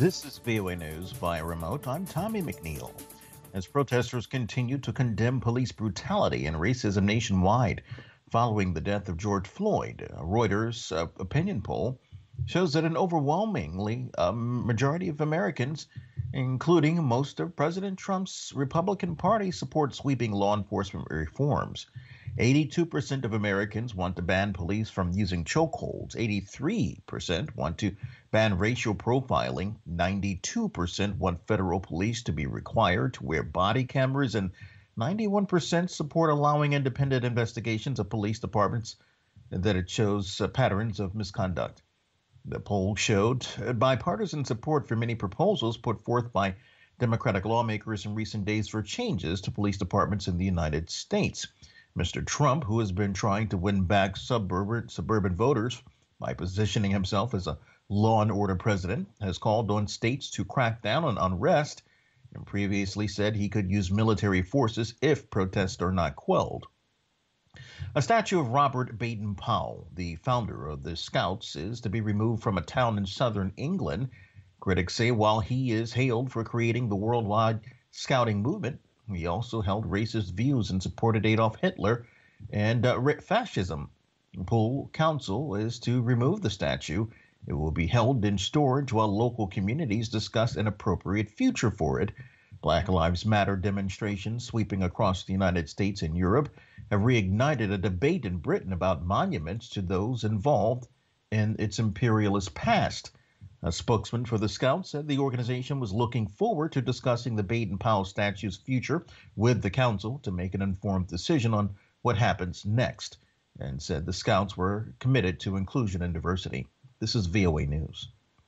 This is VOA News via remote. I'm Tommy McNeil. As protesters continue to condemn police brutality and racism nationwide following the death of George Floyd, a Reuters opinion poll shows that an overwhelmingly majority of Americans, including most of President Trump's Republican Party, support sweeping law enforcement reforms. 82% of Americans want to ban police from using chokeholds. 83% want to ban racial profiling. 92% want federal police to be required to wear body cameras. And 91% support allowing independent investigations of police departments that it shows patterns of misconduct. The poll showed bipartisan support for many proposals put forth by Democratic lawmakers in recent days for changes to police departments in the United States. Mr. Trump, who has been trying to win back suburban voters by positioning himself as a law and order president, has called on states to crack down on unrest and previously said he could use military forces if protests are not quelled. A statue of Robert Baden-Powell, the founder of the Scouts, is to be removed from a town in southern England. Critics say while he is hailed for creating the worldwide scouting movement, he also held racist views and supported Adolf Hitler and fascism. Pool Council is to remove the statue. It will be held in storage while local communities discuss an appropriate future for it. Black Lives Matter demonstrations sweeping across the United States and Europe have reignited a debate in Britain about monuments to those involved in its imperialist past. A spokesman for the Scouts said the organization was looking forward to discussing the Baden-Powell statue's future with the council to make an informed decision on what happens next, and said the Scouts were committed to inclusion and diversity. This is VOA News.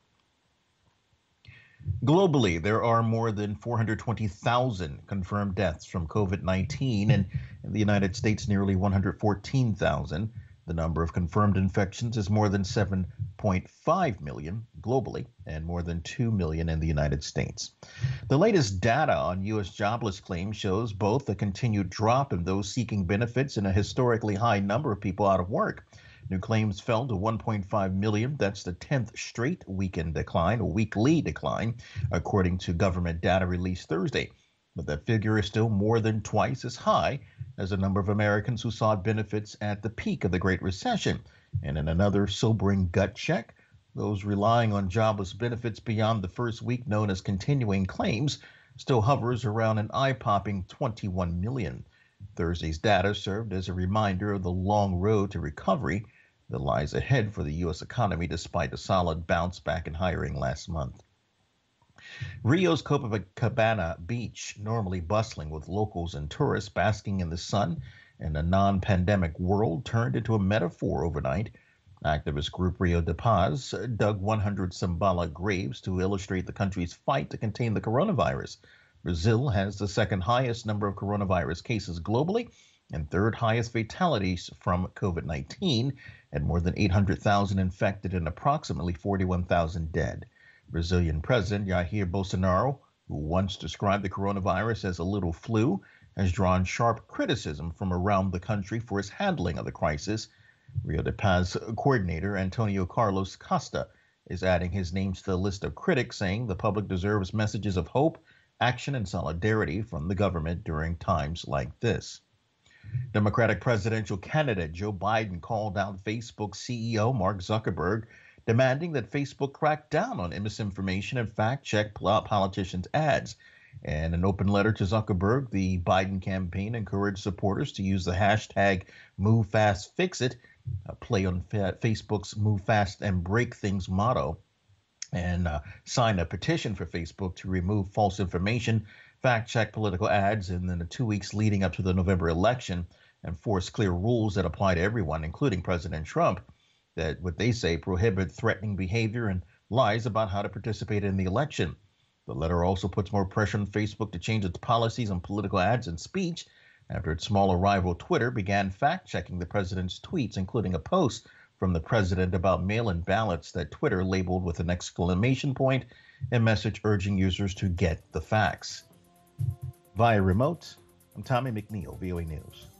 Globally, there are more than 420,000 confirmed deaths from COVID-19, and in the United States, nearly 114,000. The number of confirmed infections is more than 7.5 million globally and more than 2 million in the United States. The latest data on U.S. jobless claims shows both a continued drop in those seeking benefits and a historically high number of people out of work. New claims fell to 1.5 million. That's the 10th straight weekly decline, according to government data released Thursday. But that figure is still more than twice as high as the number of Americans who sought benefits at the peak of the Great Recession. And in another sobering gut check, those relying on jobless benefits beyond the first week, known as continuing claims, still hovers around an eye-popping 21 million. Thursday's data served as a reminder of the long road to recovery that lies ahead for the U.S. economy despite a solid bounce back in hiring last month. Rio's Copacabana beach, normally bustling with locals and tourists basking in the sun in a non-pandemic world, turned into a metaphor overnight. Activist group Rio de Paz dug 100 symbolic graves to illustrate the country's fight to contain the coronavirus. Brazil has the second highest number of coronavirus cases globally and third highest fatalities from COVID-19, and more than 800,000 infected and approximately 41,000 dead. Brazilian President Jair Bolsonaro, who once described the coronavirus as a little flu, has drawn sharp criticism from around the country for his handling of the crisis. Rio de Paz coordinator Antonio Carlos Costa is adding his name to the list of critics, saying the public deserves messages of hope, action, and solidarity from the government during times like this. Democratic presidential candidate Joe Biden called out Facebook CEO Mark Zuckerberg, demanding that Facebook crack down on misinformation and fact-check politicians' ads. In an open letter to Zuckerberg, the Biden campaign encouraged supporters to use the hashtag MoveFastFixIt, a play on Facebook's Move Fast and Break Things motto, and sign a petition for Facebook to remove false information, fact-check political ads in the 2 weeks leading up to the November election, and force clear rules that apply to everyone, including President Trump, that what they say prohibit threatening behavior and lies about how to participate in the election. The letter also puts more pressure on Facebook to change its policies on political ads and speech after its smaller rival Twitter began fact-checking the president's tweets, including a post from the president about mail-in ballots that Twitter labeled with an exclamation point and message urging users to get the facts. Via remote, I'm Tommy McNeil, VOA News.